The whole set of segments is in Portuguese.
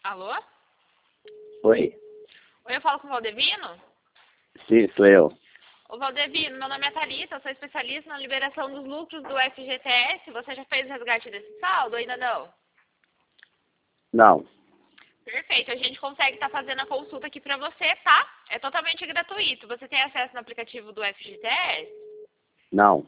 Alô? Oi? Oi, eu falo com o Valdevino? Sim, sou eu. Ô, Valdevino, meu nome é Thalita, eu sou especialista na liberação dos lucros do FGTS. Você já fez o resgate desse saldo ou ainda não? Não, Perfeito, a gente consegue estar fazendo a consulta aqui pra você, tá? É totalmente gratuito. Você tem acesso no aplicativo do FGTS? não,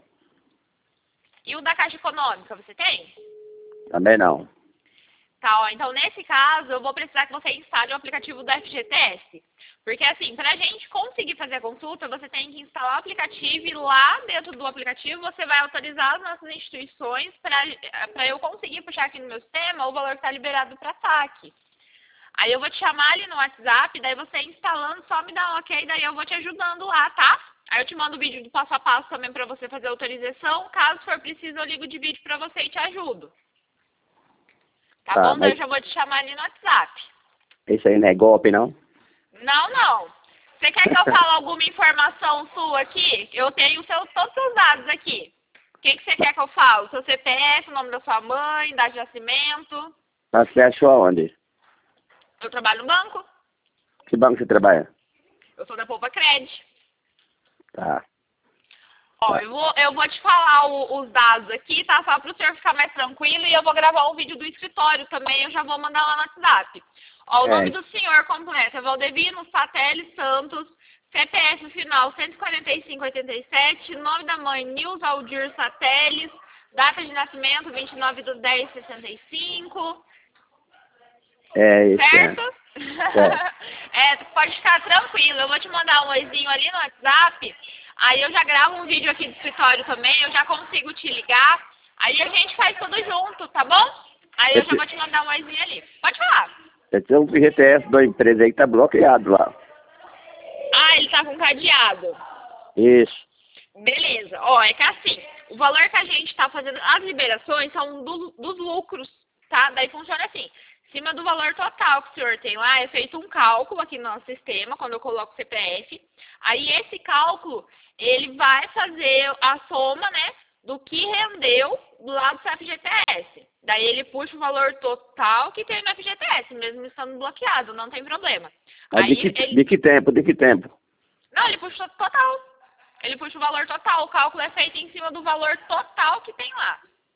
E o da Caixa Econômica, você tem? também não. Tá, ó, então nesse caso eu vou precisar que você instale o aplicativo do FGTS. Porque assim, pra gente conseguir fazer a consulta, você tem que instalar o aplicativo e lá dentro do aplicativo você vai autorizar as nossas instituições pra eu conseguir puxar aqui no meu sistema o valor que tá liberado pra saque. Aí eu vou te chamar ali no WhatsApp, daí você instalando, só me dá um ok, daí eu vou te ajudando lá, tá? Aí eu te mando o vídeo do passo a passo também pra você fazer a autorização. Caso for preciso, eu ligo de vídeo pra você e te ajudo. Tá bom? Daí Mas eu já vou te chamar ali no WhatsApp. isso aí não é golpe, não? Não, não. Você quer que eu fale alguma informação sua aqui? Eu tenho todos os seus dados aqui. O que você quer que eu fale? Seu CPF, o nome da sua mãe, data de nascimento. Mas você achou aonde? Eu trabalho no banco. Que banco você trabalha? Eu sou da Poupa Cred. Tá. Ó, eu vou te falar os dados aqui, tá? Só para o senhor ficar mais tranquilo. E eu vou gravar um vídeo do escritório também. Eu já vou mandar lá no WhatsApp. Ó, o nome do senhor completo é Valdevino Satelli Santos. CPF final 14587. Nome da mãe Nils Aldir Satelli. Data de nascimento 29/10/65. É isso, Certo? É. Pode ficar tranquilo. Eu vou te mandar um oizinho ali no WhatsApp. Aí eu já gravo um vídeo aqui do escritório também. Eu já consigo te ligar. Aí a gente faz tudo junto, tá bom? Aí eu já vou te mandar um oizinho ali. Pode falar. Tem um FGTS da empresa aí que tá bloqueado lá. Ah, ele tá com cadeado. Isso. Beleza. Ó, é que assim, o valor que a gente tá fazendo, as liberações são dos lucros, tá? Daí funciona assim. Em cima do valor total que o senhor tem lá, é feito um cálculo aqui no nosso sistema, quando eu coloco o CPF. Aí esse cálculo, ele vai fazer a soma, né, do que rendeu do lado do seu FGTS. Daí ele puxa o valor total que tem no FGTS, mesmo estando bloqueado, não tem problema. Mas Aí de que tempo? De que tempo? Não, ele puxa o total. Ele puxa o valor total. O cálculo é feito em cima do valor total que tem lá.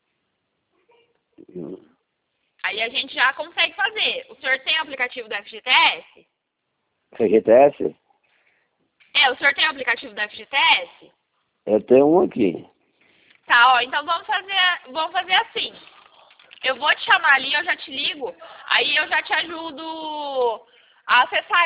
Aí a gente já consegue fazer. O senhor tem o aplicativo do FGTS? FGTS? É, o senhor tem o aplicativo do FGTS? Eu tenho um aqui. Tá, ó, então vamos fazer assim. Eu vou te chamar ali, eu já te ligo, aí eu já te ajudo a acessar